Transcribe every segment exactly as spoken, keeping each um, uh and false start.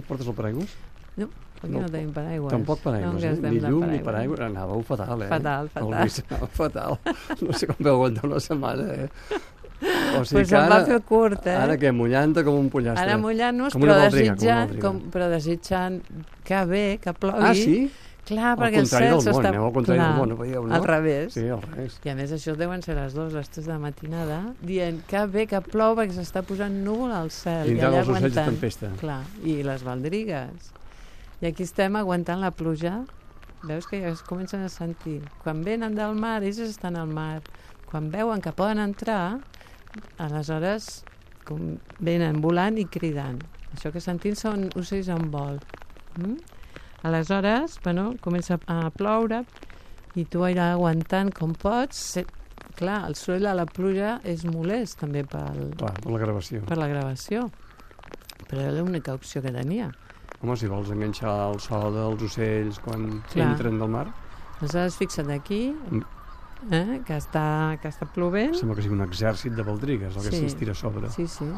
portes el paraigües? No, aquí no, no tenim paraigües. Tampoc paraigües, no, eh? Ni llum ni paraigües. Anàveu fatal, eh? Fatal, fatal. El Lluís anava fatal. No sé com vau aguantar una setmana, eh? O sigui pues que ara, va fer curt, eh? Ara que mullant-te com un pollastre. Ara mullant-nos, però, desitjant, com, però desitjant que bé, que plogui. Ah, sí? Clar, al perquè el cel s'està... Al contrari del món, veieu, no? Al revés. Sí, al revés. I a més això deuen ser les dues, les tres de matinada, dient que bé, que plou perquè s'està posant núvol al cel. I allà els ocells de tempesta. Clar, i les baldrigues. I aquí estem aguantant la pluja. Veus que ja es comencen a sentir. Quan venen del mar, ells estan al mar. Quan veuen que poden entrar, aleshores com venen volant i cridant. Això que sentim són ocells en vol. Mm? Aleshores, bueno, comença a ploure i tu allà aguantant com pots. Clar, el soroll de la pluja és molest també pel, Clar, per la gravació. Per la gravació. Però era l'única opció que tenia. Home, si vols enganxar el so dels ocells quan Clar. entren del mar... Aleshores, fixa't aquí, eh, que, està, que està plovent. Sembla que sigui un exèrcit de baldrigues, el que sí. se'ns tira a sobre. Sí, sí.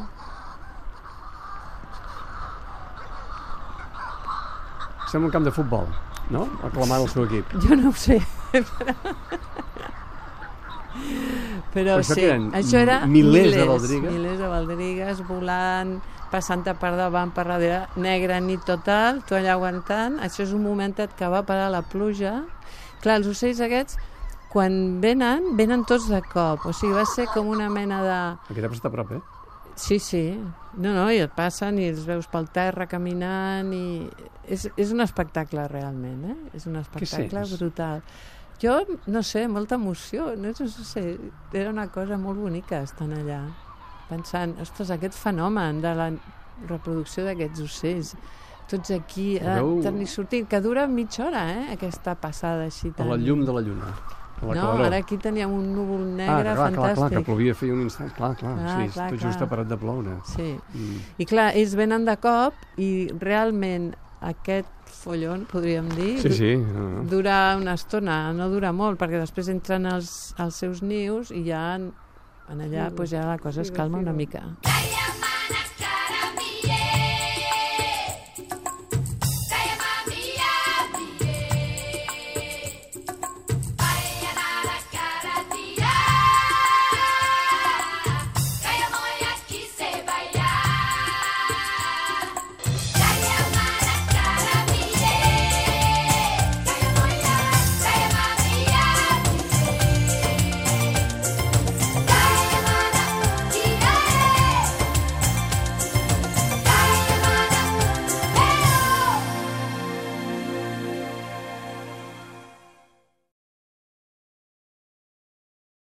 Sembla un camp de futbol, no? Aclamant el seu equip. Jo no ho sé. Però, però sí, això era milers, milers de baldrigues. Milers de baldrigues volant, passant-te per davant, per darrere, negre, nit total, tu allà aguantant. Això és un momentet que va parar la pluja. Clar, els ocells aquests, quan venen, venen tots de cop. O sigui, va ser com una mena de... Aquest ha estat a prop, eh? Sí, sí. No, no, i et passen i els veus pel terra caminant i... És, és un espectacle realment, eh? És un espectacle brutal. Jo, no sé, molta emoció, no, no sé, era una cosa molt bonica estant allà, pensant, ostres, aquest fenomen de la reproducció d'aquests ocells, tots aquí, eh, tant hi sortint, que dura mitja hora, eh, aquesta passada així tan... A la llum de la lluna. No, claror. Ara aquí teníem un núvol negre ah, clar, fantàstic. Clar, clar, que plovia feia un instant. Clar, clar, ah, sí, clar, tot clar. just ha parat de ploure. Sí, mm. I clar, ells venen de cop i realment aquest follon, podríem dir, sí, sí, no, no. dura una estona, no dura molt, perquè després entren als, als seus nius i ja en allà, mm. pues ja la cosa es calma una mica.